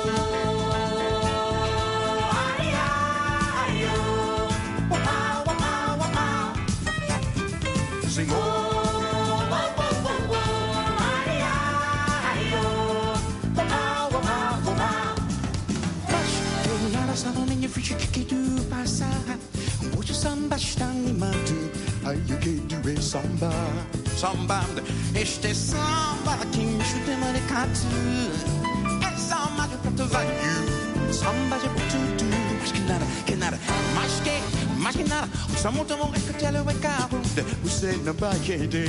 Samba, samba, este samba que me chuta maricatu. É samba de preto velho, samba de tudo. Mais que nada, que nada, mais que, mais que nada. O samba muito bom é que te leva em carro. Você não vai querer.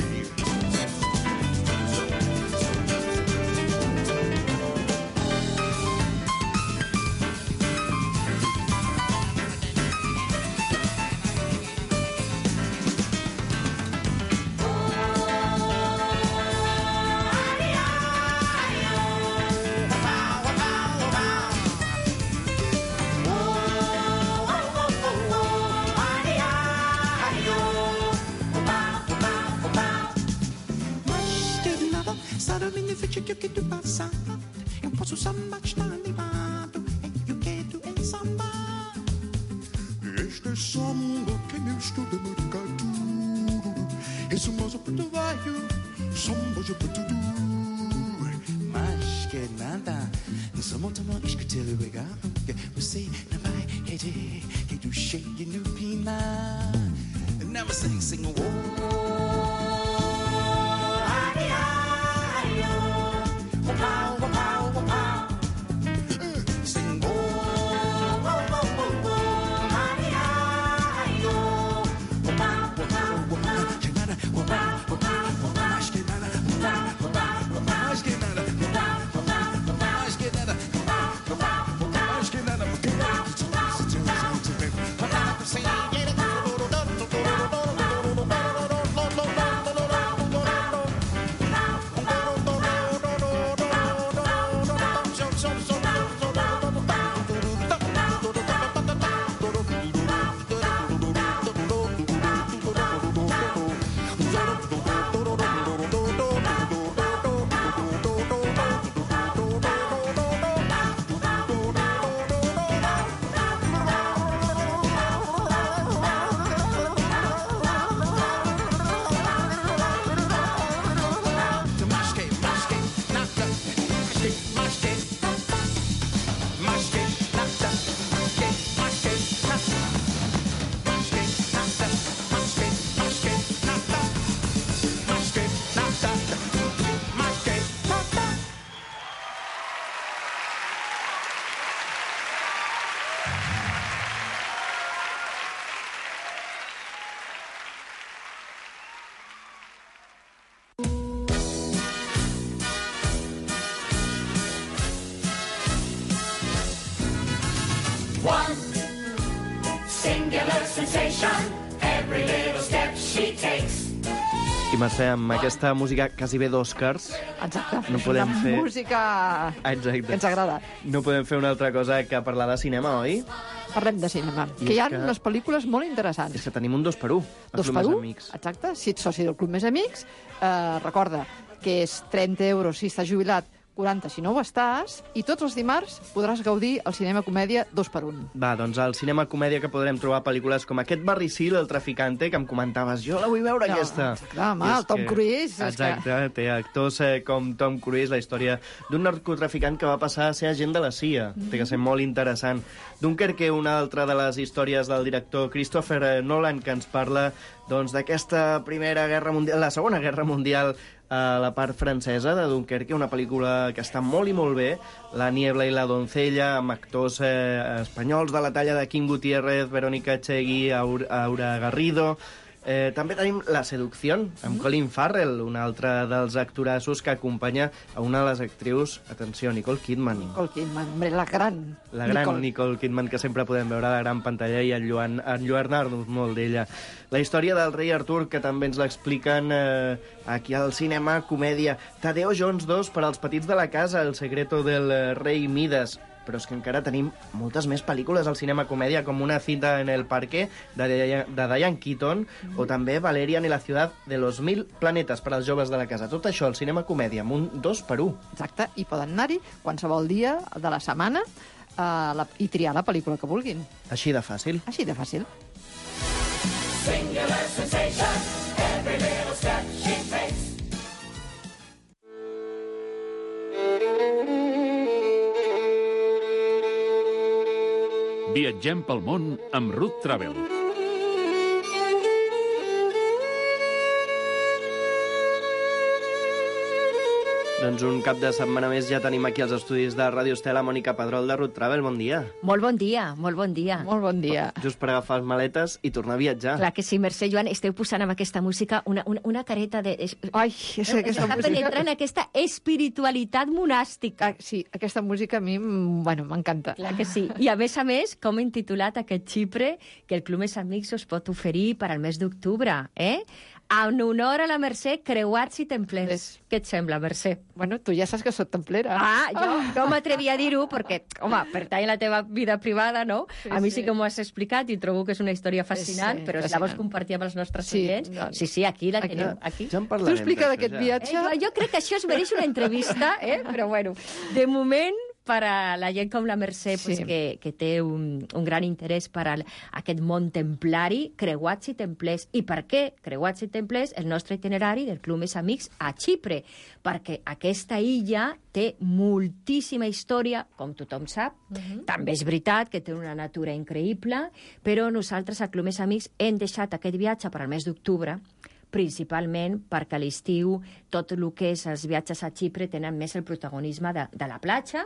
I Mercè, amb aquesta música quasi bé d'Oscars, Exacte. no podem una fer... música Exacte. que ens agrada. No podem fer una altra cosa que parlar de cinema, oi? Parlem de cinema. I Que hi és ha que- unes pel·lícules molt interessants. És que tenim un dos per un. al Dos Club per Més un, Amics. exacte. Si ets soci del Club Més Amics, eh, recorda que és trenta euros si estàs jubilat, quaranta si no ho estàs, i tots els dimarts podràs gaudir el cinema comèdia dos per un. Va, doncs al cinema comèdia que podrem trobar pel·lícules com aquest Barricil, el traficante, que em comentaves. Jo la vull veure, No, aquesta. exacte, home, I és el Tom que- Cruise, és Exacte, té actors eh, com Tom Cruise, la història d'un narcotraficant que va passar a ser agent de la C I A. Mm. Té que ser molt interessant. Dunkerque, una altra de les històries del director Christopher eh, Nolan, que ens parla doncs, d'aquesta primera guerra mundial, la segona guerra mundial, a la part francesa de Dunkerque, una pel·lícula que està molt i molt bé, La niebla i la doncella, amb actors eh, espanyols de la talla de King Gutiérrez, Verónica Chegui, Aura, Aura Garrido. Eh, també tenim La seducció, amb Colin Farrell, un altre dels actorassos que acompanya a una de les actrius, atenció, Nicole Kidman. Nicole Kidman, hombre, la gran La gran Nicole. Nicole Kidman, que sempre podem veure a la gran pantalla i enlluan- enlluernar-nos molt d'ella. La història del rei Artur, que també ens l'expliquen eh, aquí al cinema comèdia. Tadeo Jones dos per als petits de la casa, El secreto del eh, rei Midas. Però és que encara tenim moltes més pel·lícules al cinema comèdia, com Una cita en el parque, de, Dia- de Diane Keaton, mm. o també Valerian i la ciutat de los mil planetes per als joves de la casa. Tot això al cinema comèdia, amb un dos per un. Exacte, i poden anar-hi qualsevol dia de la setmana eh, la, i triar la pel·lícula que vulguin. Així de fàcil. Així de fàcil. Viatgem pel món amb Ruth Travel. Doncs un cap de setmana més ja tenim aquí als estudis de Ràdio Estela Mònica Pedrol de Ruth Travel. Bon dia. Molt bon dia, molt bon dia. Molt bon dia. Just per agafar les maletes i tornar a viatjar. Clar que sí, Mercè, Joan, esteu posant amb aquesta música una, una, una careta de... Ai, és No, aquesta està música... penetrant aquesta espiritualitat monàstica. Ah, sí, aquesta música a mi, mm, bueno, m'encanta. Clar que sí. I a més a més, com hem titulat aquest xipre que el Club Més Amics us pot oferir per al mes d'octubre, eh? En honor a la Mercè, creuats i templers. És. Què et sembla, Mercè? Bueno, tu ja saps que soc templera. Ah, jo no m'atrevia a dir-ho perquè, home, pertany a la teva vida privada, no? Sí, a mi sí sí. que m'ho has explicat i trobo que és una història fascinant, Sí, però si la fascinant. vols compartir amb els nostres Sí, oients, doncs. sí, sí, aquí la Aquí. tenim. Aquí. Ja en Tu parlarem. explica d'això, d'aquest ja. viatge. Eh, jo, jo crec que això es mereix una entrevista, eh? Però bueno, de moment, per a la gent com la Mercè, Sí. pues, que, que té un, un gran interès per a aquest món templari, creuats i templers. I per què creuats i templers? El nostre itinerari del Club Més Amics a Xipre, perquè aquesta illa té moltíssima història, com tothom sap. Uh-huh. També és veritat que té una natura increïble, però nosaltres al Club Més Amics hem deixat aquest viatge per al mes d'octubre, principalment perquè a l'estiu tot el que és els viatges a Xipre tenen més el protagonisme de, de la platja,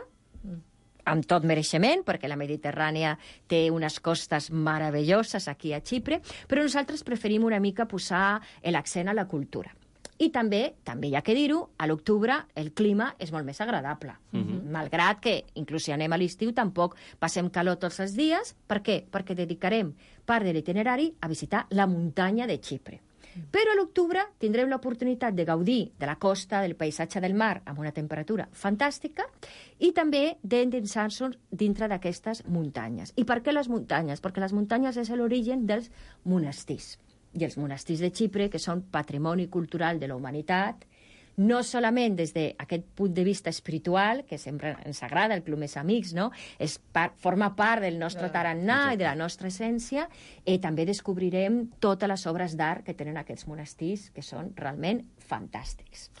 amb tot mereixement, perquè la Mediterrània té unes costes meravelloses aquí a Xipre, però nosaltres preferim una mica posar l'accent a la cultura. I també, també hi ha que dir-ho, a l'octubre el clima és molt més agradable. Uh-huh. Malgrat que, inclús si anem a l'estiu, tampoc passem calor tots els dies. Per què? Perquè dedicarem part de l'itinerari a visitar la muntanya de Xipre. Però a l'octubre tindrem l'oportunitat de gaudir de la costa, del paisatge del mar, amb una temperatura fantàstica, i també d'endinsar-nos dintre d'aquestes muntanyes. I per què les muntanyes? Perquè les muntanyes és l'origen dels monestirs. I els monestirs de Xipre, que són patrimoni cultural de la humanitat, no solament des d'aquest punt de vista espiritual, que sempre ens agrada, el Club Més Amics, no? És part, forma part del nostre tarannà i de la nostra essència, i també descobrirem totes les obres d'art que tenen aquests monestirs, que són realment fantàstics.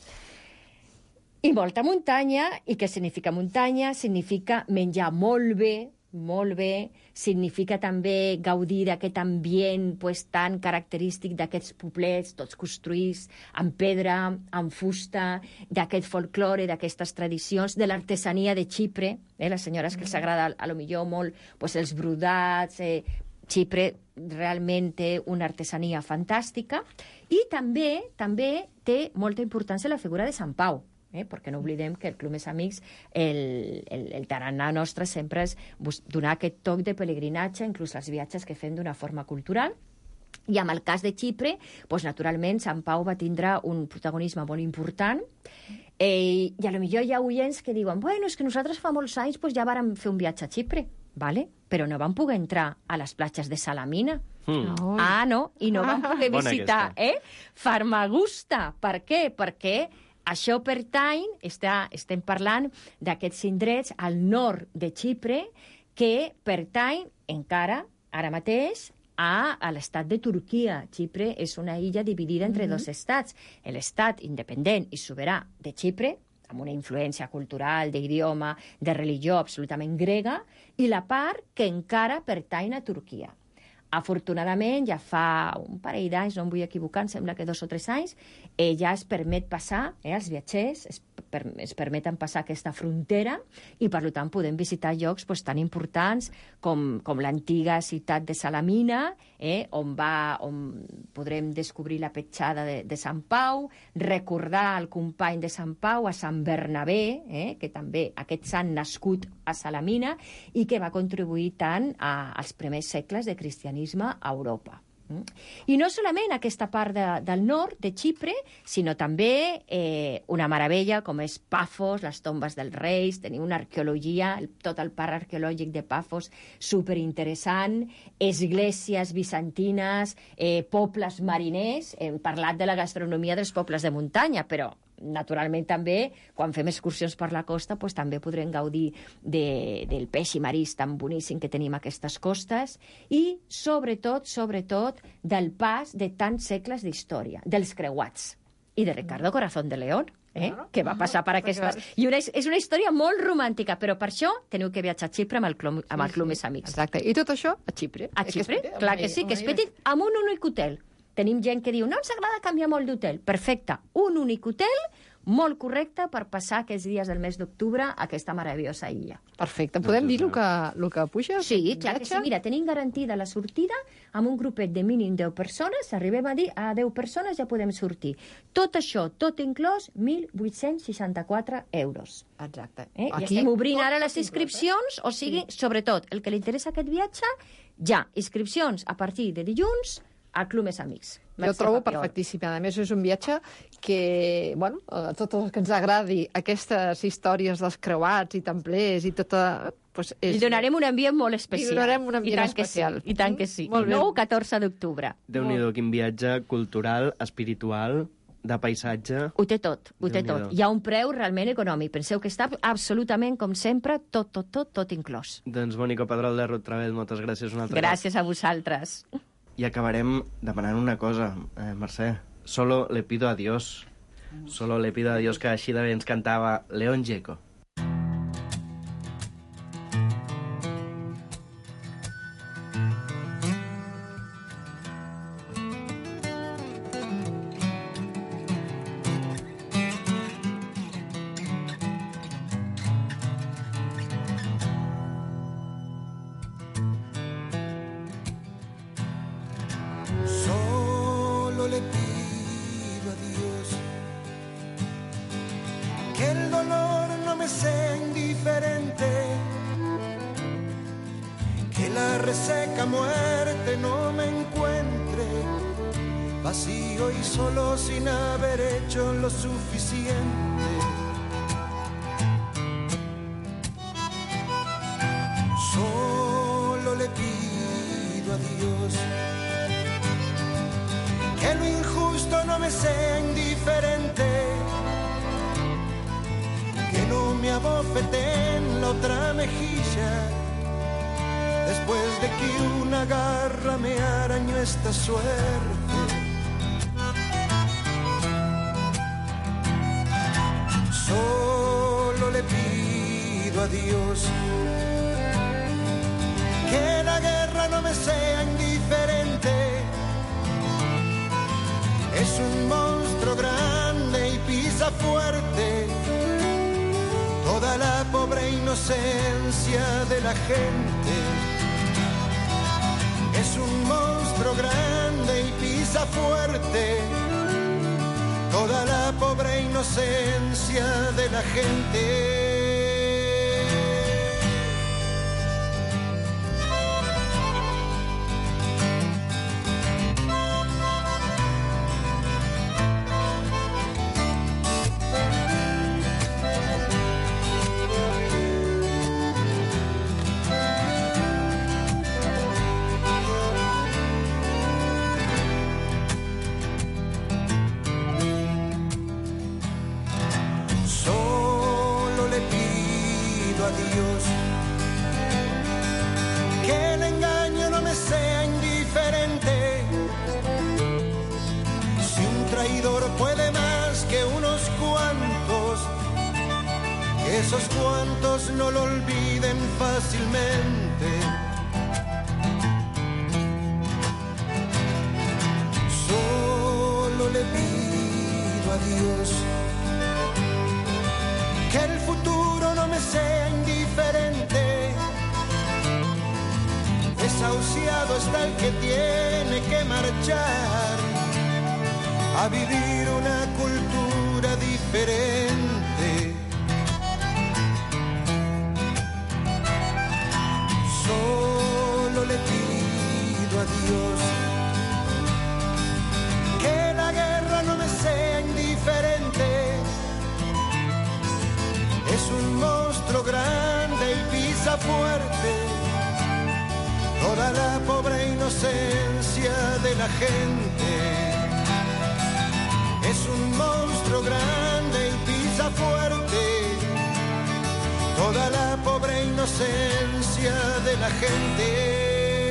I molta muntanya, i què significa muntanya? Significa menjar molt bé, molt bé, significa també gaudir d'aquest ambient pues, tan característic d'aquests poblets, tots construïts amb pedra, amb fusta, d'aquest folklore, d'aquestes tradicions, de l'artesania de Xipre, eh, les senyores que els agrada a lo millor molt pues, els brodats, eh, Xipre realment té una artesania fantàstica, i també també té molta importància la figura de Sant Pau. Eh? Perquè no oblidem que el Club Més Amics, el, el, el tarannà nostre sempre és donar aquest toc de pelegrinatge, inclús els viatges que fem d'una forma cultural. I amb el cas de Xipre, doncs, naturalment, Sant Pau va tindre un protagonisme molt important. Eh, I a lo millor hi ha oients que diuen bueno, és que nosaltres fa molts anys doncs, ja vàrem fer un viatge a Xipre, vale? Però no vam poder entrar a les platges de Salamina. Mm. Ah, no? I no vam poder Bona visitar aquesta. eh? Farmagusta. Per què? Perquè això pertany, està, estem parlant d'aquests indrets al nord de Xipre que pertany encara, ara mateix, a, a l'estat de Turquia. Xipre és una illa dividida entre mm-hmm. dos estats. L'estat independent i soberà de Xipre, amb una influència cultural, d'idioma, de religió absolutament grega, i la part que encara pertany a Turquia. Afortunadament, ja fa un parell d'anys, no em vull equivocar, em sembla que dos o tres anys, eh, ja es permet passar, eh, els viatgers es, per, es permeten passar aquesta frontera i, per tant, podem visitar llocs pues, tan importants com, com l'antiga ciutat de Salamina, eh, on, va, on podrem descobrir la petjada de, de Sant Pau, recordar el company de Sant Pau, a Sant Bernabé, eh, que també aquest sant nascut a Salamina i que va contribuir tant a, als primers segles de cristianisme a Europa. I no solament aquesta part de, del nord de Xipre, sinó també eh, una meravella com és Pafos, les tombes dels reis, tenim una arqueologia, el, tot el parc arqueològic de Pafos superinteressant, esglésies bizantines, eh, pobles mariners, hem parlat de la gastronomia dels pobles de muntanya, però naturalment també, quan fem excursions per la costa, pues, també podrem gaudir de, del peix i marís tan boníssim que tenim a aquestes costes i, sobretot, sobretot, del pas de tants segles d'història, dels creuats, i de Ricardo Corazón de León, eh? Claro. Que va passar per aquestes... I una, és una història molt romàntica, però per això teniu que viatjar a Xipre amb el Club, amb el Club Més Amics. Exacte, i tot això a Xipre. A Xipre, clar que sí, que és petit, amb un únic hotel. Tenim gent que diu, no ens agrada canviar molt d'hotel. Perfecte, un únic hotel, molt correcte per passar aquests dies del mes d'octubre a aquesta meravellosa illa. Perfecte. Podem dir el que, el que puja? Sí, clar que sí. Mira, tenim garantida la sortida amb un grupet de mínim deu persones. Arribem a dir a deu persones ja podem sortir. Tot això, tot inclòs, mil vuit-cents seixanta-quatre euros. Exacte. Eh? I Aquí, estem obrint tot, ara les tot inscripcions, o sigui, sí. Sobretot, el que li interessa aquest viatge, ja, inscripcions a partir de dilluns al Club Més Amics. Jo trobo perfectíssim. A més, és un viatge que, bueno, a tots els que ens agradi aquestes històries dels creuats i templers i tota... Pues és... Li donarem un ambient molt especial. Li donarem un ambient I tant especial. Que sí, I tant que sí. Molt bé. nou a catorze d'octubre. Déu-n'hi-do, quin viatge cultural, espiritual, de paisatge... Ho té tot, ho té tot. Hi ha un preu realment econòmic. Penseu que està absolutament, com sempre, tot, tot, tot, tot inclòs. Doncs, Mònica Pedrol de Road Travel, moltes gràcies una altra Gràcies a vosaltres. I acabarem demanant una cosa, eh, Mercè. Solo le pido a Dios. Solo le pido a Dios, que així de bé ens cantava León Gieco. Solo le pido a Dios que el dolor no me sea indiferente, que la reseca muerte no me encuentre vacío y solo sin haber hecho lo suficiente. Solo le pido a Dios que lo injusto no me sea indiferente, que no me abofeten la otra mejilla, después de que una garra me arañó esta suerte. Solo le pido a Dios que la guerra no me sea indiferente. Es un monstruo grande y pisa fuerte toda la pobre inocencia de la gente. Es un monstruo grande y pisa fuerte toda la pobre inocencia de la gente. Puede más que unos cuantos, esos cuantos no lo olviden fácilmente. Solo le pido a Dios que el futuro no me sea indiferente. Desahuciado está el que tiene que marchar a vivir una cultura diferente. Solo le pido a Dios que la guerra no me sea indiferente. Es un monstruo grande y pisa fuerte toda la pobre inocencia de la gente. Es un monstruo grande y pisa fuerte toda la pobre inocencia de la gente.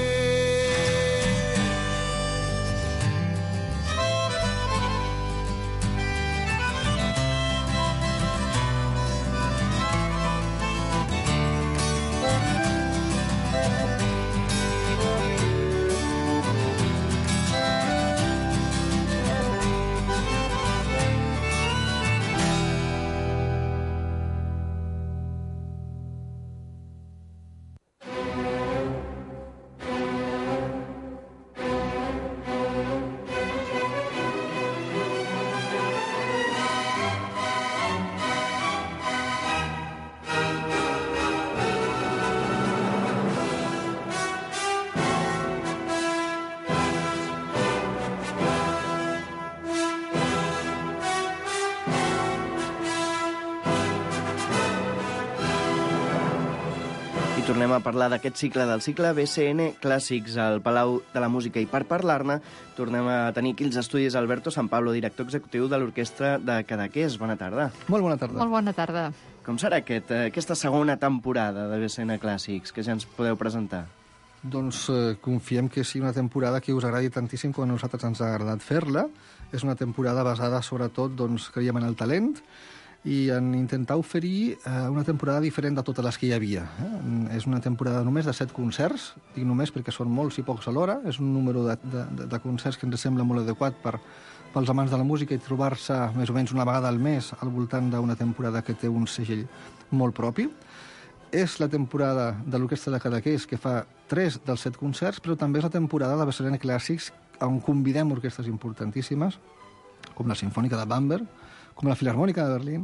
Tornem a parlar d'aquest cicle, del cicle B C N Clàssics al Palau de la Música. I per parlar-ne tornem a tenir aquí els estudis Alberto San Pablo, director executiu de l'Orquestra de Cadaqués. Bona tarda. Molt bona tarda. Molt bona tarda. Com serà aquest, aquesta segona temporada de B C N Clàssics que ja ens podeu presentar? Doncs eh, confiem que sigui una temporada que us agradi tantíssim com a nosaltres ens ha agradat fer-la. És una temporada basada sobretot, doncs, creiem en el talent, i en intentar oferir eh, una temporada diferent de totes les que hi havia. Eh? És una temporada només de set concerts, dic només perquè són molts i pocs alhora, és un número de, de, de concerts que ens sembla molt adequat per, pels amants de la música i trobar-se més o menys una vegada al mes al voltant d'una temporada que té un segell molt propi. És la temporada de l'Orquestra de Cadaqués, que fa tres dels set concerts, però també és la temporada de B C N Clàssics, on convidem orquestres importantíssimes, com la Simfònica de Bamberg, com la Filarmònica de Berlín,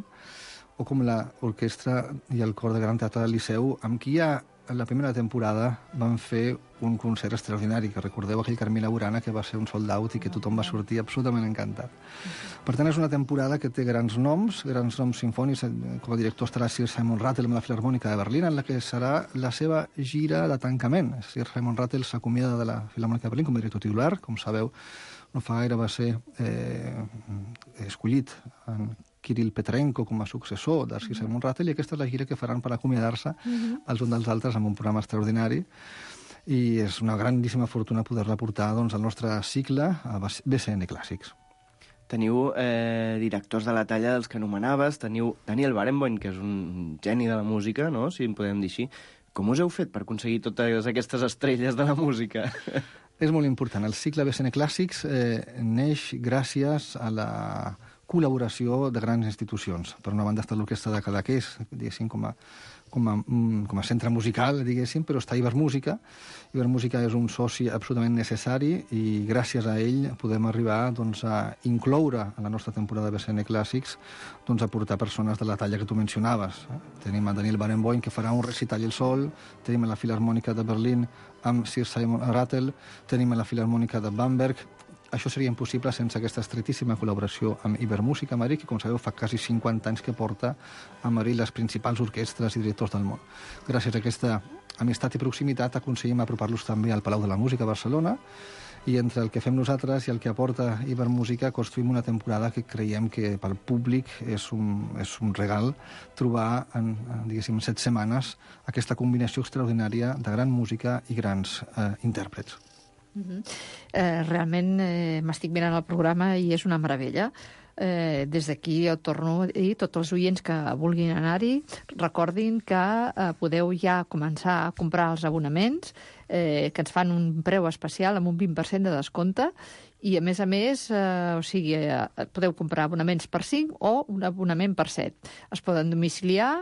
o com l'Orquestra i el Cor de Gran Teatre del Liceu, amb qui ja en la primera temporada van fer un concert extraordinari, que recordeu aquell Carmina Burana, que va ser un sold out i que tothom va sortir absolutament encantat. Per tant, és una temporada que té grans noms, grans noms sinfònics, com a director estarà Sir Simon Rattle amb la Filarmònica de Berlín, en la que serà la seva gira de tancament. Sir Simon Rattle s'acomiada de la Filarmònica de Berlín com a director titular, com sabeu, no fa gaire va ser eh, escollit en Kirill Petrenko com a successor de Sir Simon Rattle, i aquesta és la gira que faran per acomiadar-se uh-huh. els uns dels altres amb un programa extraordinari, i és una grandíssima fortuna poder-la portar doncs, al nostre cicle a B C N Clàssics. Teniu eh, directors de la talla dels que anomenaves, teniu Daniel Barenboim, que és un geni de la música, no? Si en podem dir així. Com us heu fet per aconseguir totes aquestes estrelles de la música? És molt important. El cicle B C N Clàssics eh, neix gràcies a la col·laboració de grans institucions. Per una banda està l'Orquestra de Cadaqués, diguéssim, com a, com a, com a centre musical, diguéssim, però està Ibermúsica. Ibermúsica és un soci absolutament necessari i gràcies a ell podem arribar doncs, a incloure a la nostra temporada de B C N Clàssics doncs, a portar persones de la talla que tu mencionaves. Tenim a Daniel Barenboim, que farà un recital el sol, tenim a la Filarmònica de Berlín amb Sir Simon Rattle, tenim a la Filarmònica de Bamberg. Això seria impossible sense aquesta estretíssima col·laboració amb Ibermúsica a Madrid, que, com sabeu, fa quasi cinquanta anys que porta a Madrid les principals orquestres i directors del món. Gràcies a aquesta amistat i proximitat aconseguim apropar-los també al Palau de la Música a Barcelona, i entre el que fem nosaltres i el que aporta Ibermúsica construïm una temporada que creiem que pel públic és un, és un regal trobar en, diguéssim, set setmanes aquesta combinació extraordinària de gran música i grans eh, intèrprets. Uh-huh. eh, realment eh, m'estic mirant el programa i és una meravella. Eh, des d'aquí ho torno a dir, tots els oients que vulguin anar-hi, recordin que eh, podeu ja començar a comprar els abonaments, eh, que ens fan un preu especial amb un vint per cent de descompte, i a més a més, eh, o sigui, eh, podeu comprar abonaments per cinc o un abonament per set. Es poden domiciliar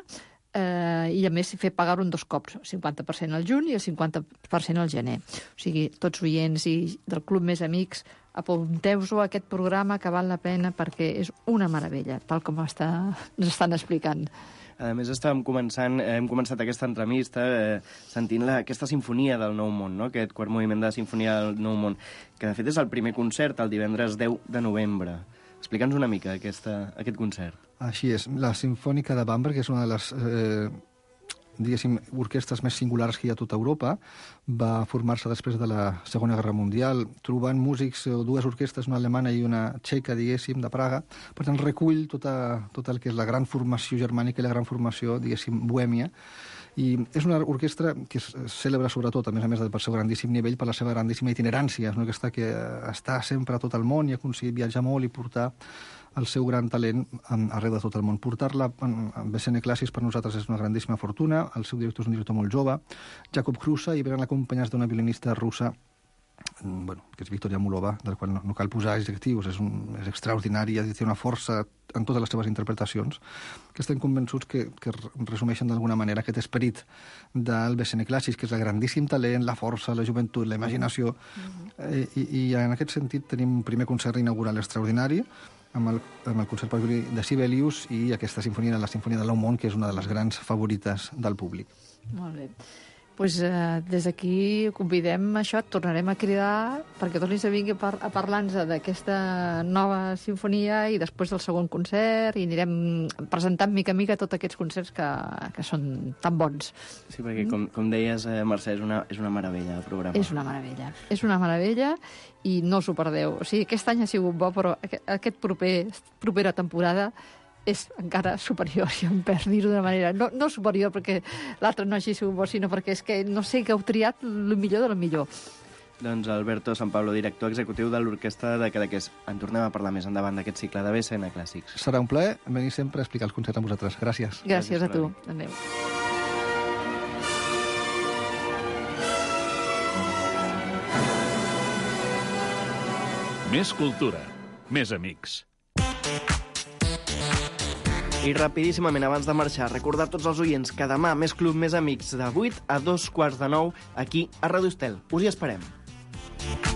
eh, i a més fer pagar un dos cops, el cinquanta per cent al juny i el cinquanta per cent al gener. O sigui, tots oients i del Club Més Amics, apunteu-vos a aquest programa que val la pena perquè és una meravella, tal com està, ens estan explicant. A més, estàvem començant, eh, hem començat aquesta entrevista eh, sentint la, aquesta sinfonia del Nou Món, no? Aquest quart moviment de la sinfonia del Nou Món, que de fet és el primer concert el divendres deu de novembre. Explica'ns una mica aquesta, aquest concert. Així és. La Sinfònica de Bamberg és una de les eh, diguéssim, orquestres més singulars que hi ha a tota Europa. Va formar-se després de la Segona Guerra Mundial, trobant músics, dues orquestres, una alemana i una txeca, diguéssim, de Praga. Per tant, recull tota, tot el que és la gran formació germànica i la gran formació, diguéssim, bohèmia. I és una orquestra que es celebra sobretot, a més a més pel seu grandíssim nivell, per la seva grandíssima itinerància. És una orquestra que està sempre a tot el món i ha aconseguit viatjar molt i portar el seu gran talent arreu de tot el món. Portar-la a B C N Clàssics per nosaltres és una grandíssima fortuna. El seu director és un director molt jove, Jakob Krusa, i venen acompanyats d'una violinista russa, bueno, que és Victoria Mulova, del qual no, no cal posar adjectius, és, un, és extraordinària, té una força en totes les seves interpretacions, que estem convençuts que, que resumeixen d'alguna manera aquest esperit del B C N Clàssics, que és el grandíssim talent, la força, la joventut, la imaginació. Mm-hmm. I, i, I en aquest sentit tenim un primer concert inaugural extraordinari, amb el, amb el concert per violí de Sibelius i aquesta sinfonia, la Sinfonia del Nou Món, que és una de les grans favorites del públic. Molt bé. Pues, eh, des d'aquí convidem això, tornarem a cridar perquè tornis a vingui par a parlar-nos d'aquesta nova sinfonia i després del segon concert, i anirem presentant mica a mica tots aquests concerts que, que són tan bons. Sí, perquè com, com deies, eh, Mercè, és una, és una meravella el programa. És una meravella. És una meravella i no us ho perdeu. O sigui, aquest any ha sigut bo, però aquest, aquest proper, propera temporada és encara superior, jo em perds dir-ho d'una manera. No, no superior perquè l'altre no hagi sigut bo, sinó perquè és que no sé que heu triat el millor de lo millor. Doncs Alberto San Pablo, director executiu de l'Orquestra de Cadaqués. En tornem a parlar més endavant d'aquest cicle de B C N Clàssics. Serà un plaer venir sempre a explicar els concerts amb vosaltres. Gràcies. Gràcies, Gràcies a tu. Adéu. Més cultura, més amics. I rapidíssimament, abans de marxar, recordar tots els oients que demà més Club Més Amics de vuit a dos quarts de nou aquí a Ràdio Estel. Us hi esperem.